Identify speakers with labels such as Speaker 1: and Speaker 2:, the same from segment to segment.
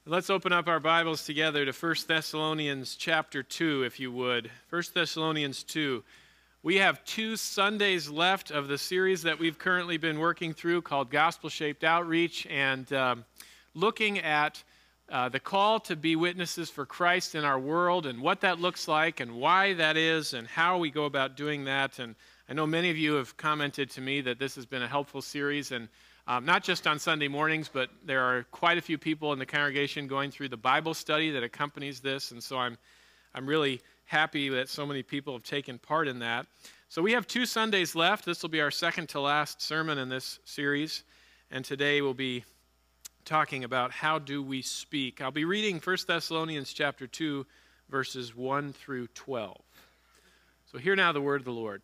Speaker 1: Let's open up our Bibles together to 1 Thessalonians chapter 2, if you would. 1 Thessalonians 2. We have 2 Sundays left of the series that we've currently been working through called Gospel-Shaped Outreach, and looking at the call to be witnesses for Christ in our world and what that looks like and why that is and how we go about doing that. And I know many of you have commented to me that this has been a helpful series, and not just on Sunday mornings, but there are quite a few people in the congregation going through the Bible study that accompanies this, and so I'm really happy that so many people have taken part in that. So we have 2 Sundays left. This will be our second to last sermon in this series, and today we'll be talking about how do we speak. I'll be reading 1 Thessalonians chapter 2, verses 1 through 12. So hear now the word of the Lord.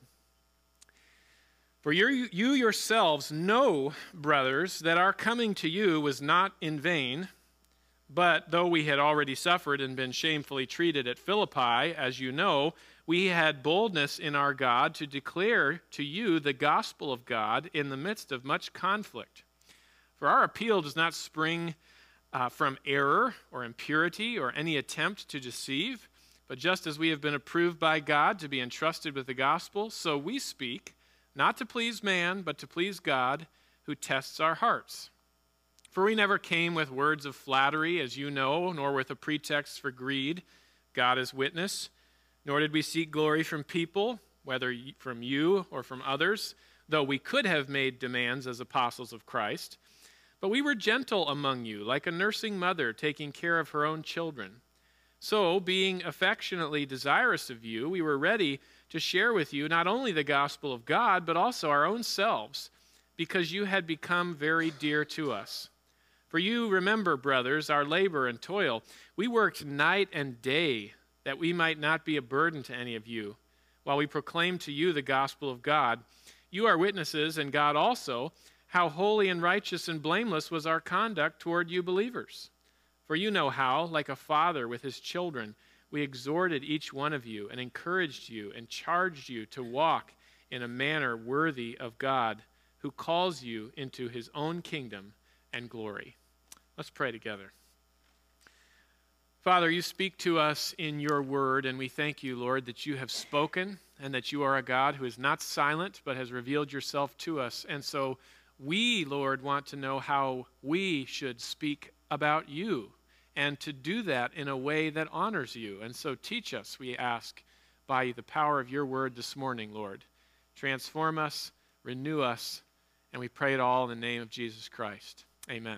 Speaker 1: For you yourselves know, brothers, that our coming to you was not in vain, but though we had already suffered and been shamefully treated at Philippi, as you know, we had boldness in our God to declare to you the gospel of God in the midst of much conflict. For our appeal does not spring from error or impurity or any attempt to deceive, but just as we have been approved by God to be entrusted with the gospel, so we speak, not to please man, but to please God, who tests our hearts. For we never came with words of flattery, as you know, nor with a pretext for greed, God is witness, nor did we seek glory from people, whether from you or from others, though we could have made demands as apostles of Christ. But we were gentle among you, like a nursing mother taking care of her own children. So, being affectionately desirous of you, we were ready to share with you not only the gospel of God, but also our own selves, because you had become very dear to us. For you remember, brothers, our labor and toil. We worked night and day that we might not be a burden to any of you, while we proclaim to you the gospel of God. You are witnesses, and God also, how holy and righteous and blameless was our conduct toward you believers. For you know how, like a father with his children, we exhorted each one of you and encouraged you and charged you to walk in a manner worthy of God, who calls you into his own kingdom and glory. Let's pray together. Father, you speak to us in your word, and we thank you, Lord, that you have spoken and that you are a God who is not silent but has revealed yourself to us. And so we, Lord, want to know how we should speak about you, and to do that in a way that honors you. And so teach us, we ask, by the power of your word this morning, Lord. Transform us, renew us, and we pray it all in the name of Jesus Christ. Amen.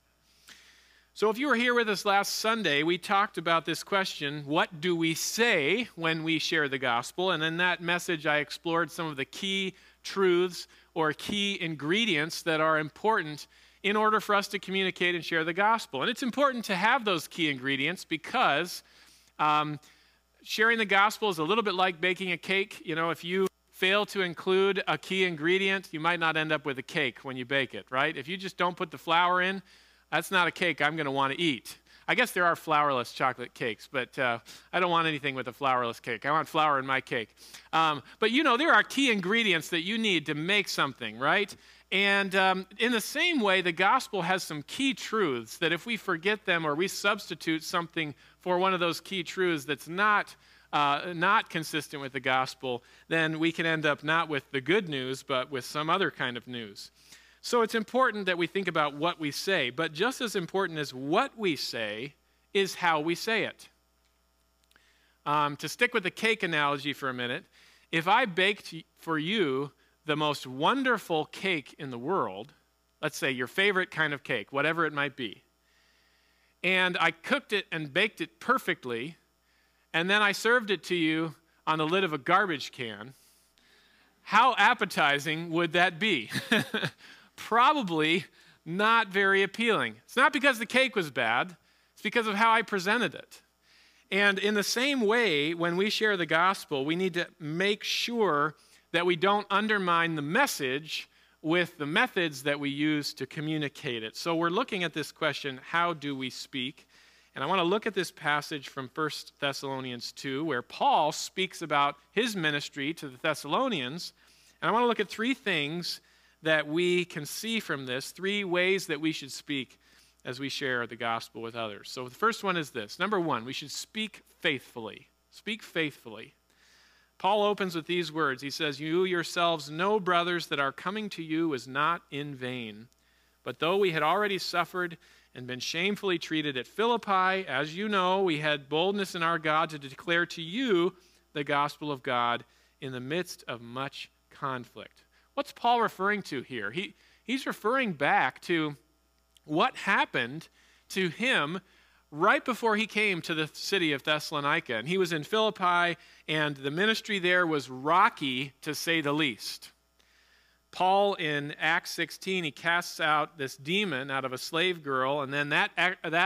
Speaker 1: So if you were here with us last Sunday, we talked about this question, what do we say when we share the gospel? And in that message, I explored some of the key truths or key ingredients that are important in order for us to communicate and share the gospel. And it's important to have those key ingredients because sharing the gospel is a little bit like baking a cake. You know, if you fail to include a key ingredient, you might not end up with a cake when you bake it, right? If you just don't put the flour in, that's not a cake I'm going to want to eat. I guess there are flourless chocolate cakes, but I don't want anything with a flourless cake. I want flour in my cake. But you know, there are key ingredients that you need to make something, right? And in the same way, the gospel has some key truths that if we forget them or we substitute something for one of those key truths that's not consistent with the gospel, then we can end up not with the good news, but with some other kind of news. So it's important that we think about what we say, but just as important as what we say is how we say it. To stick with the cake analogy for a minute, if I baked for you the most wonderful cake in the world, let's say your favorite kind of cake, whatever it might be, and I cooked it and baked it perfectly, and then I served it to you on the lid of a garbage can, how appetizing would that be? Probably not very appealing. It's not because the cake was bad, it's because of how I presented it. And in the same way, when we share the gospel, we need to make sure that we don't undermine the message with the methods that we use to communicate it. So we're looking at this question, how do we speak? And I want to look at this passage from 1 Thessalonians 2, where Paul speaks about his ministry to the Thessalonians. And I want to look at 3 things that we can see from this, 3 ways that we should speak as we share the gospel with others. So the first one is this. Number one, we should speak faithfully. Speak faithfully. Paul opens with these words. He says, "You yourselves know, brothers, that our coming to you was not in vain. But though we had already suffered and been shamefully treated at Philippi, as you know, we had boldness in our God to declare to you the gospel of God in the midst of much conflict." What's Paul referring to here? He's referring back to what happened to him right before he came to the city of Thessalonica. And he was in Philippi, and the ministry there was rocky, to say the least. Paul, in Acts 16, he casts out this demon out of a slave girl, and then that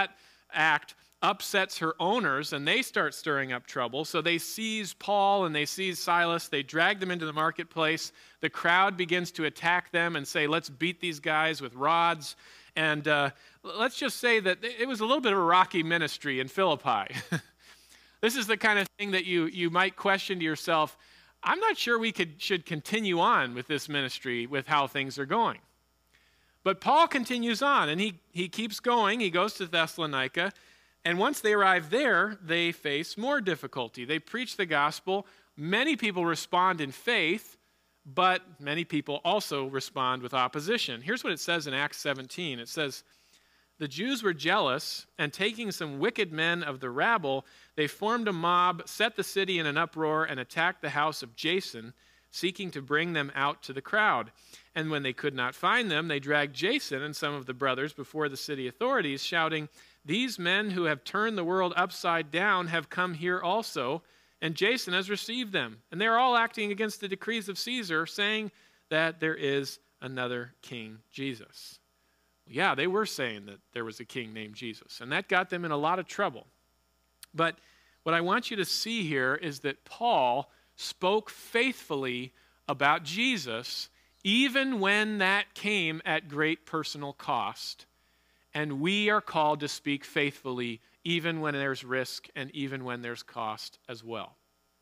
Speaker 1: act upsets her owners, and they start stirring up trouble. So they seize Paul and they seize Silas. They drag them into the marketplace. The crowd begins to attack them and say, "Let's beat these guys with rods." And let's just say that it was a little bit of a rocky ministry in Philippi. This is the kind of thing that you might question to yourself, I'm not sure we should continue on with this ministry with how things are going. But Paul continues on, and he keeps going. He goes to Thessalonica, and once they arrive there, they face more difficulty. They preach the gospel. Many people respond in faith, but many people also respond with opposition. Here's what it says in Acts 17. It says, "The Jews were jealous, and taking some wicked men of the rabble, they formed a mob, set the city in an uproar, and attacked the house of Jason, seeking to bring them out to the crowd. And when they could not find them, they dragged Jason and some of the brothers before the city authorities, shouting, 'These men who have turned the world upside down have come here also, and Jason has received them. And they are all acting against the decrees of Caesar, saying that there is another king, Jesus.'" Well, yeah, they were saying that there was a king named Jesus, and that got them in a lot of trouble. But what I want you to see here is that Paul spoke faithfully about Jesus, even when that came at great personal cost. And we are called to speak faithfully even when there's risk and even when there's cost as well.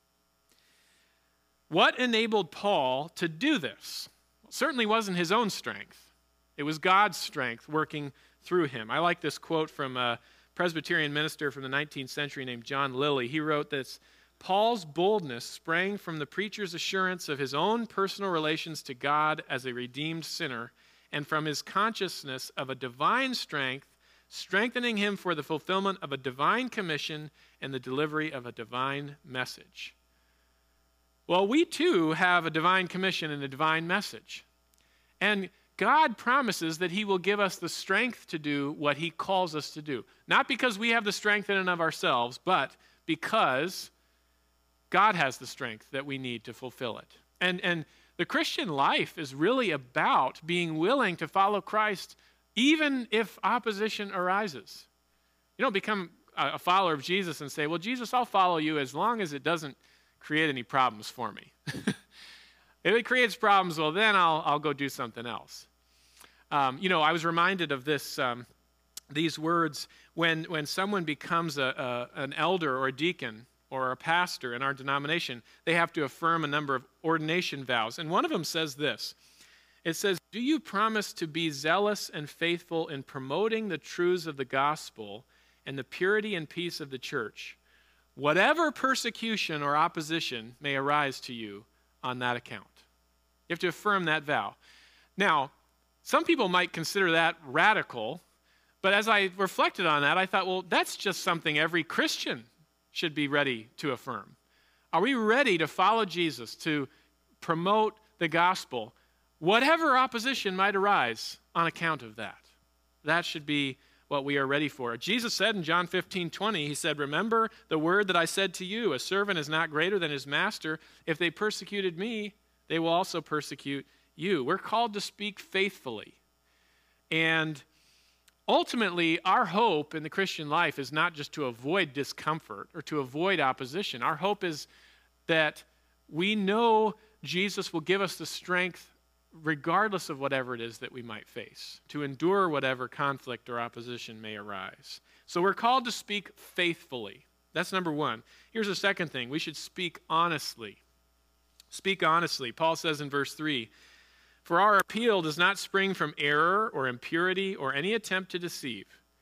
Speaker 1: What enabled Paul to do this? Well, certainly wasn't his own strength. It was God's strength working through him. I like this quote from a Presbyterian minister from the 19th century named John Lilly. He wrote this: "Paul's boldness sprang from the preacher's assurance of his own personal relations to God as a redeemed sinner, and from his consciousness of a divine strength, strengthening him for the fulfillment of a divine commission and the delivery of a divine message." Well, we too have a divine commission and a divine message. And God promises that he will give us the strength to do what he calls us to do. Not because we have the strength in and of ourselves, but because God has the strength that we need to fulfill it. And the Christian life is really about being willing to follow Christ even if opposition arises. You don't become a follower of Jesus and say, "Well, Jesus, I'll follow you as long as it doesn't create any problems for me." If it creates problems, well, then I'll go do something else. I was reminded of these words when someone becomes an elder or a deacon or a pastor in our denomination. They have to affirm a number of ordination vows. And one of them says this. It says, "Do you promise to be zealous and faithful in promoting the truths of the gospel and the purity and peace of the church, whatever persecution or opposition may arise to you on that account?" You have to affirm that vow. Now, some people might consider that radical, but as I reflected on that, I thought, well, that's just something every Christian should be ready to affirm. Are we ready to follow Jesus, to promote the gospel, whatever opposition might arise on account of that? That should be what we are ready for. Jesus said in John 15:20, he said, "Remember the word that I said to you, a servant is not greater than his master. If they persecuted me, they will also persecute you." We're called to speak faithfully. And ultimately, our hope in the Christian life is not just to avoid discomfort or to avoid opposition. Our hope is that we know Jesus will give us the strength, regardless of whatever it is that we might face, to endure whatever conflict or opposition may arise. So we're called to speak faithfully. That's number one. Here's the second thing. We should speak honestly. Speak honestly. Paul says in verse 3, "For our appeal does not spring from error or impurity or any attempt to deceive,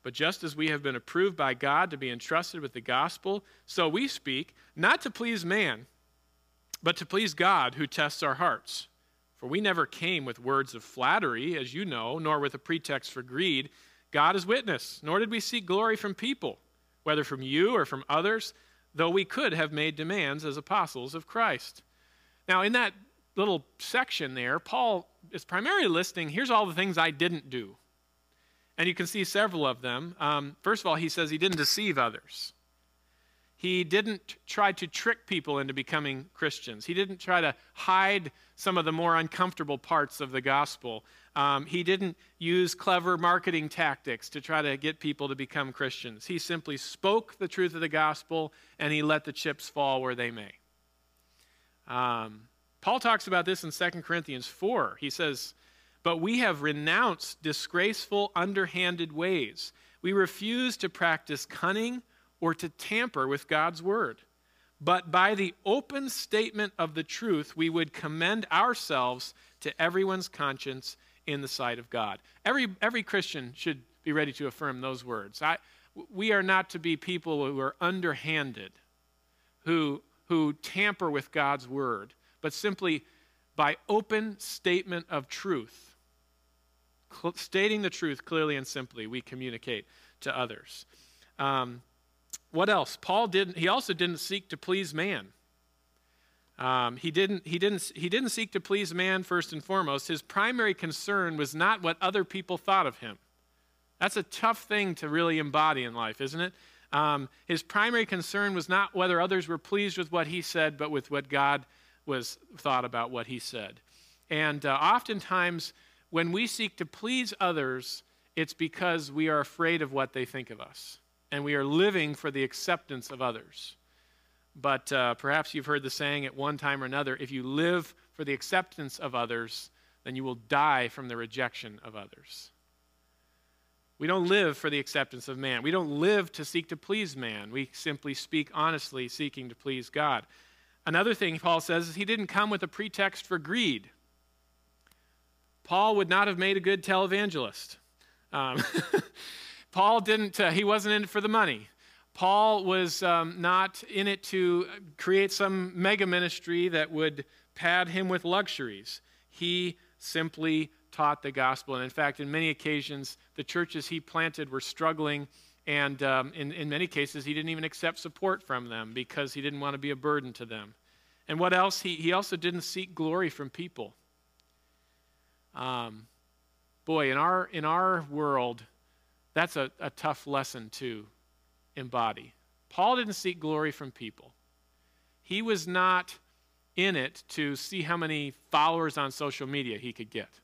Speaker 1: But just as we have been approved by God to be entrusted with the gospel, so we speak, not to please man, but to please God who tests our hearts. For we never came with words of flattery, as you know, nor with a pretext for greed. God is witness, nor did we seek glory from people, whether from you or from others, though we could have made demands as apostles of Christ. Now, in that little section there, Paul is primarily listing, here's all the things I didn't do. And you can see several of them. First of all, he says he didn't deceive others. He didn't try to trick people into becoming Christians. He didn't try to hide some of the more uncomfortable parts of the gospel. He didn't use clever marketing tactics to try to get people to become Christians. He simply spoke the truth of the gospel, and he let the chips fall where they may. Paul talks about this in 2 Corinthians 4. He says, "But we have renounced disgraceful, underhanded ways. We refuse to practice cunning or to tamper with God's word. But by the open statement of the truth, we would commend ourselves to everyone's conscience in the sight of God." Every Christian should be ready to affirm those words. We are not to be people who are underhanded, who tamper with God's word, but simply by open statement of truth, stating the truth clearly and simply, we communicate to others. What else? He also didn't seek to please man. He didn't seek to please man first and foremost. His primary concern was not what other people thought of him. That's a tough thing to really embody in life, isn't it? His primary concern was not whether others were pleased with what he said, but with what God was thought about what he said. And oftentimes, when we seek to please others, it's because we are afraid of what they think of us, and we are living for the acceptance of others. But perhaps you've heard the saying at one time or another, if you live for the acceptance of others, then you will die from the rejection of others. We don't live for the acceptance of man. We don't live to seek to please man. We simply speak honestly, seeking to please God. Another thing Paul says is he didn't come with a pretext for greed. Paul would not have made a good televangelist. Paul he wasn't in it for the money. Paul was not in it to create some mega ministry that would pad him with luxuries. He simply taught the gospel. And in fact, in many occasions, the churches he planted were struggling, and in many cases, he didn't even accept support from them because he didn't want to be a burden to them. And what else? He also didn't seek glory from people. Boy, in our world, that's a tough lesson to embody. Paul didn't seek glory from people. He was not in it to see how many followers on social media he could get.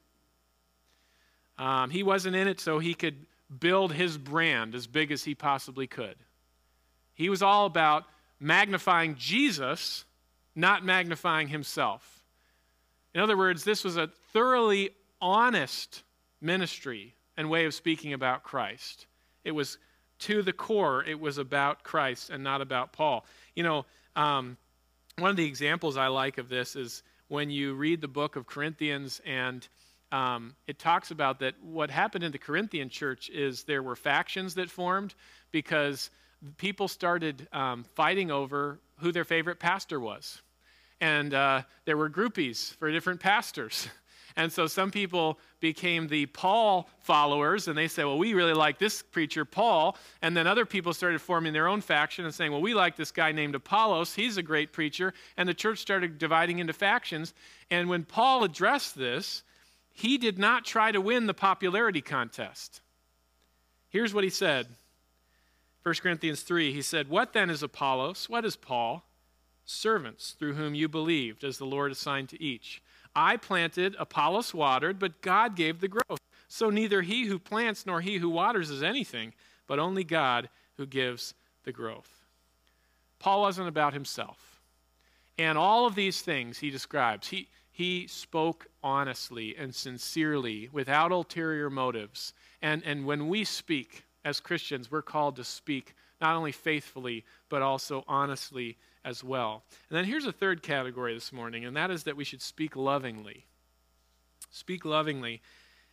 Speaker 1: He wasn't in it so he could build his brand as big as he possibly could. He was all about magnifying Jesus, not magnifying himself. In other words, this was a thoroughly honest ministry and way of speaking about Christ. It was to the core, it was about Christ and not about Paul. You know, one of the examples I like of this is when you read the book of Corinthians, and it talks about that what happened in the Corinthian church is there were factions that formed because people started fighting over who their favorite pastor was. And there were groupies for different pastors. And so some people became the Paul followers, and they said, well, we really like this preacher, Paul. And then other people started forming their own faction and saying, well, we like this guy named Apollos. He's a great preacher. And the church started dividing into factions. And when Paul addressed this, he did not try to win the popularity contest. Here's what he said. 1 Corinthians 3, he said, "What then is Apollos? What is Paul? Servants through whom you believed, as the Lord assigned to each. I planted, Apollos watered, but God gave the growth. So neither he who plants nor he who waters is anything, but only God who gives the growth." Paul wasn't about himself. And all of these things he describes, he spoke honestly and sincerely, without ulterior motives. And when we speak as Christians, we're called to speak not only faithfully, but also honestly as well. And then here's a third category this morning, and that is that we should speak lovingly. Speak lovingly.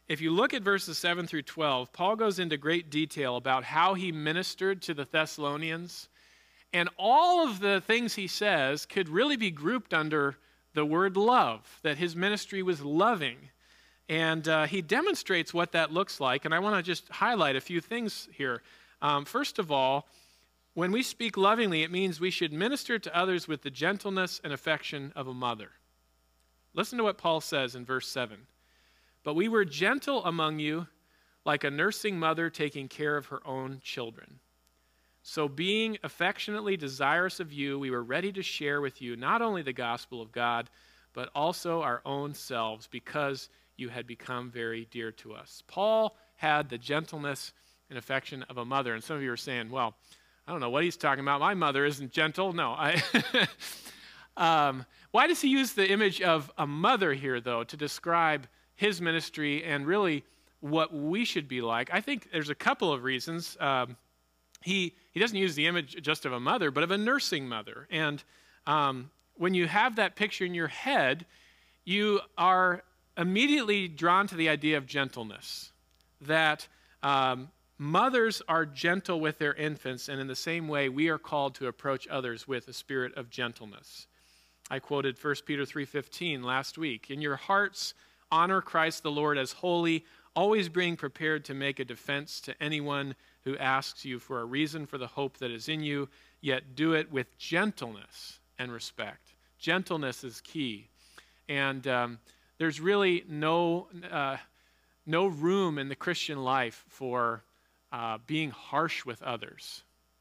Speaker 1: if you look at verses 7 through 12, Paul goes into great detail about how he ministered to the Thessalonians. And all of the things he says could really be grouped under the word love, that his ministry was loving. And he demonstrates what that looks like. And I want to just highlight a few things here. First of all, when we speak lovingly, it means we should minister to others with the gentleness and affection of a mother. Listen to what Paul says in verse 7. But we were gentle among you, like a nursing mother taking care of her own children. So being affectionately desirous of you, we were ready to share with you not only the gospel of God, but also our own selves, because you had become very dear to us. Paul had the gentleness and affection of a mother. And some of you are saying, well, I don't know what he's talking about. My mother isn't gentle. No. Why does he use the image of a mother here, though, to describe his ministry and really what we should be like? I think there's a couple of reasons. He doesn't use the image just of a mother, but of a nursing mother. And when you have that picture in your head, you are immediately drawn to the idea of gentleness, that mothers are gentle with their infants, and in the same way, we are called to approach others with a spirit of gentleness. I quoted 1 Peter 3:15 last week. In your hearts, honor Christ the Lord as holy, always being prepared to make a defense to anyone who asks you for a reason for the hope that is in you, yet do it with gentleness and respect. Gentleness is key. And there's really no room in the Christian life for being harsh with others.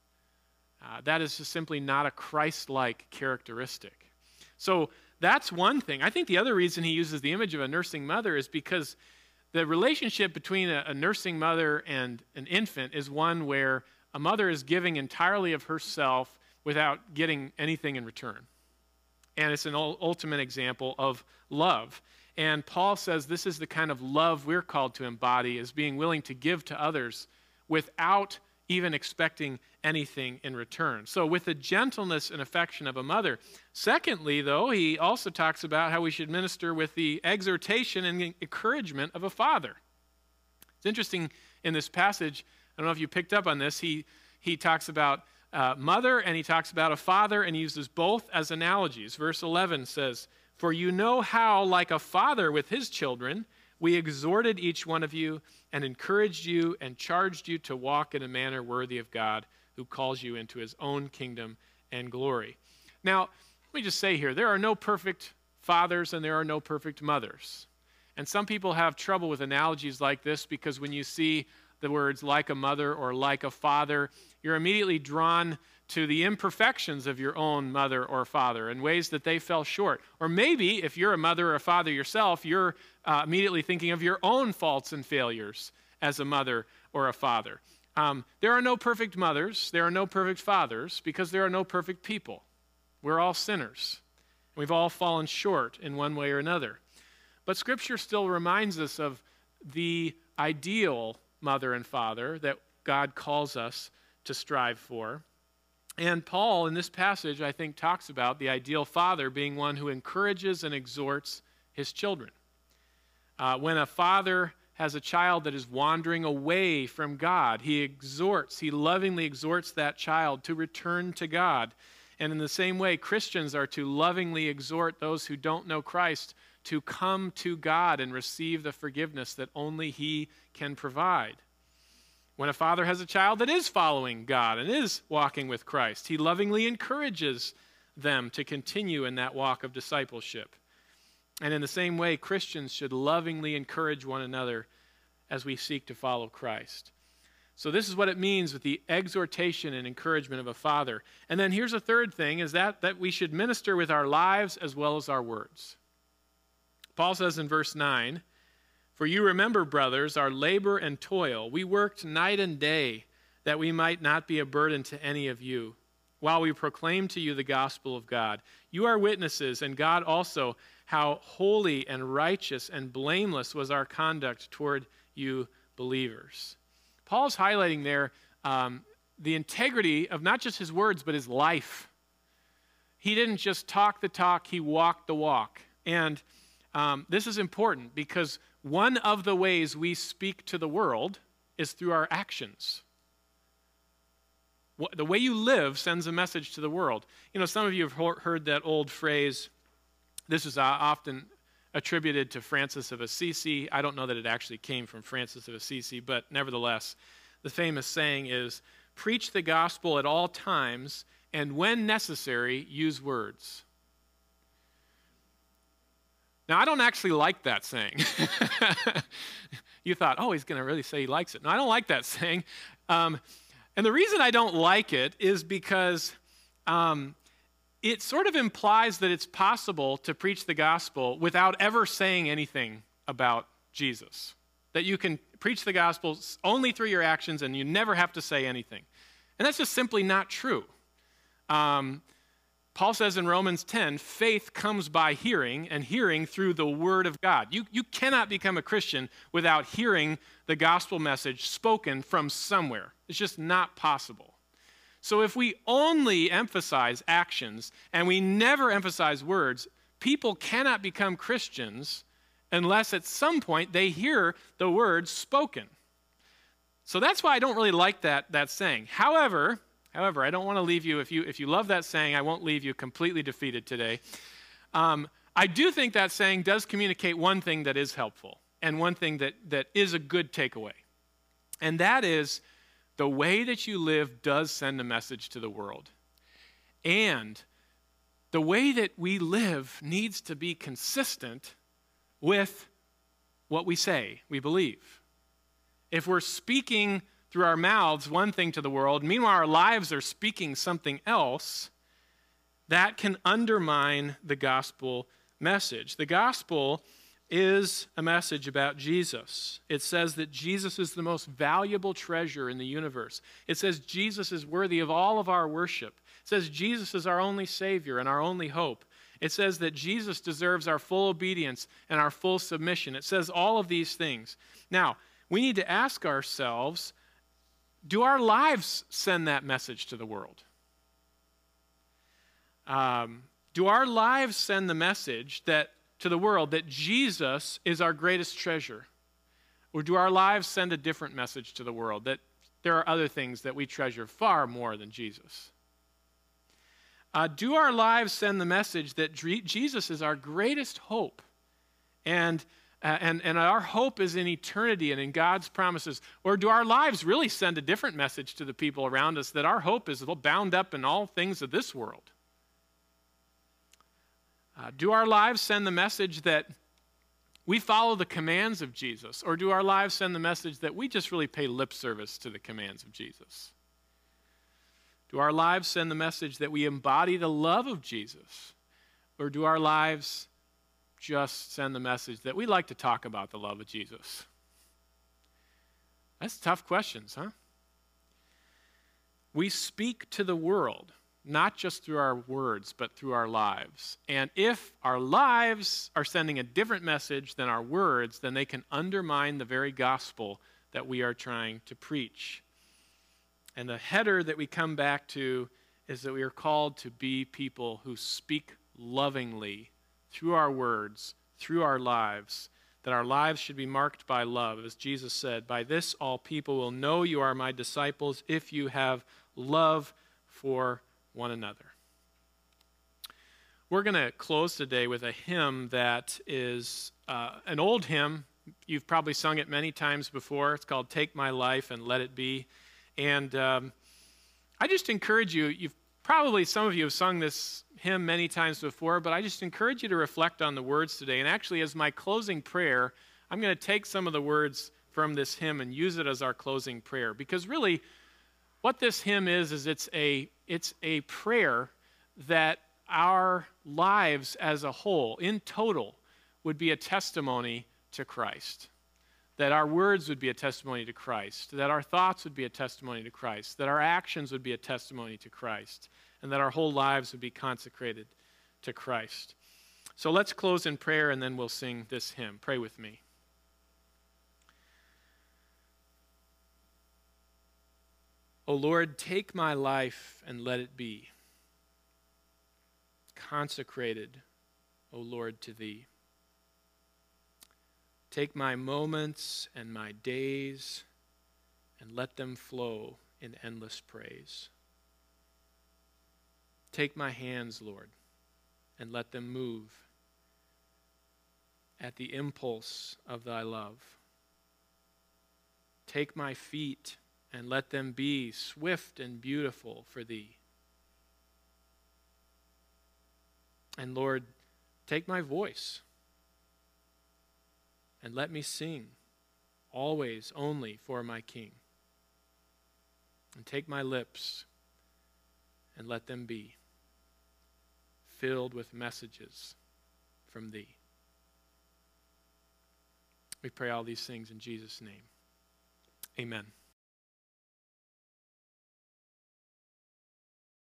Speaker 1: That is just simply not a Christ-like characteristic. So that's one thing. I think the other reason he uses the image of a nursing mother is because the relationship between a nursing mother and an infant is one where a mother is giving entirely of herself without getting anything in return. And it's an ultimate example of love. And Paul says this is the kind of love we're called to embody, is being willing to give to others without even expecting anything in return. So with the gentleness and affection of a mother. Secondly, though, he also talks about how we should minister with the exhortation and encouragement of a father. It's interesting in this passage, I don't know if you picked up on this, he talks about mother and he talks about a father, and he uses both as analogies. Verse 11 says, "For you know how, like a father with his children, we exhorted each one of you and encouraged you and charged you to walk in a manner worthy of God, who calls you into his own kingdom and glory." Now, let me just say here, there are no perfect fathers and there are no perfect mothers. And some people have trouble with analogies like this because when you see the words like a mother or like a father, you're immediately drawn to the imperfections of your own mother or father and ways that they fell short. Or maybe if you're a mother or a father yourself, you're immediately thinking of your own faults and failures as a mother or a father. There are no perfect mothers, there are no perfect fathers, because there are no perfect people. We're all sinners. We've all fallen short in one way or another. But Scripture still reminds us of the ideal mother and father that God calls us to strive for. And Paul, in this passage, I think, talks about the ideal father being one who encourages and exhorts his children. When a father has a child that is wandering away from God, he lovingly exhorts that child to return to God. And in the same way, Christians are to lovingly exhort those who don't know Christ to come to God and receive the forgiveness that only he can provide. When a father has a child that is following God and is walking with Christ, he lovingly encourages them to continue in that walk of discipleship. And in the same way, Christians should lovingly encourage one another as we seek to follow Christ. So this is what it means with the exhortation and encouragement of a father. And then here's a third thing, is that we should minister with our lives as well as our words. Paul says in verse 9, "For you remember, brothers, our labor and toil. We worked night and day that we might not be a burden to any of you, while we proclaim to you the gospel of God. You are witnesses, and God also, how holy and righteous and blameless was our conduct toward you believers." Paul's highlighting there the integrity of not just his words, but his life. He didn't just talk the talk, he walked the walk. And this is important because one of the ways we speak to the world is through our actions. The way you live sends a message to the world. You know, some of you have heard that old phrase. This is often attributed to Francis of Assisi. I don't know that it actually came from Francis of Assisi, but nevertheless, the famous saying is, preach the gospel at all times, and when necessary, use words. Now, I don't actually like that saying. You thought, oh, he's going to really say he likes it. No, I don't like that saying. And the reason I don't like it is because it sort of implies that it's possible to preach the gospel without ever saying anything about Jesus. That you can preach the gospel only through your actions and you never have to say anything. And that's just simply not true. Paul says in Romans 10, faith comes by hearing, and hearing through the word of God. You cannot become a Christian without hearing the gospel message spoken from somewhere. It's just not possible. So if we only emphasize actions and we never emphasize words, people cannot become Christians unless at some point they hear the words spoken. So that's why I don't really like that saying. However, I don't want to leave you, if you love that saying, I won't leave you completely defeated today. I do think that saying does communicate one thing that is helpful and one thing that is a good takeaway. And that is the way that you live does send a message to the world. And the way that we live needs to be consistent with what we say, we believe. If we're speaking through our mouths one thing to the world, meanwhile our lives are speaking something else, that can undermine the gospel message. The gospel is a message about Jesus. It says that Jesus is the most valuable treasure in the universe. It says Jesus is worthy of all of our worship. It says Jesus is our only Savior and our only hope. It says that Jesus deserves our full obedience and our full submission. It says all of these things. Now, we need to ask ourselves, do our lives send that message to the world? Do our lives send the message to the world that Jesus is our greatest treasure? Or do our lives send a different message to the world, that there are other things that we treasure far more than Jesus? Do our lives send the message that Jesus is our greatest hope, and our hope is in eternity and in God's promises? Or do our lives really send a different message to the people around us, that our hope is bound up in all things of this world? Do our lives send the message that we follow the commands of Jesus? Or do our lives send the message that we just really pay lip service to the commands of Jesus? Do our lives send the message that we embody the love of Jesus? Or do our lives just send the message that we like to talk about the love of Jesus? That's tough questions, huh? We speak to the world, not just through our words, but through our lives. And if our lives are sending a different message than our words, then they can undermine the very gospel that we are trying to preach. And the header that we come back to is that we are called to be people who speak lovingly through our words, through our lives, that our lives should be marked by love. As Jesus said, by this all people will know you are my disciples if you have love for one another. We're going to close today with a hymn that is an old hymn. You've probably sung it many times before. It's called Take My Life and Let It Be. And I just encourage you, some of you have sung this hymn many times before, but I just encourage you to reflect on the words today. And actually, as my closing prayer, I'm going to take some of the words from this hymn and use it as our closing prayer. Because really, what this hymn is it's a prayer that our lives as a whole, in total, would be a testimony to Christ. That our words would be a testimony to Christ, that our thoughts would be a testimony to Christ, that our actions would be a testimony to Christ, and that our whole lives would be consecrated to Christ. So let's close in prayer, and then we'll sing this hymn. Pray with me. O Lord, take my life and let it be consecrated, O Lord, to Thee. Take my moments and my days and let them flow in endless praise. Take my hands, Lord, and let them move at the impulse of thy love. Take my feet and let them be swift and beautiful for thee. And Lord, take my voice and let me sing always only for my King. And take my lips and let them be filled with messages from thee. We pray all these things in Jesus' name. Amen.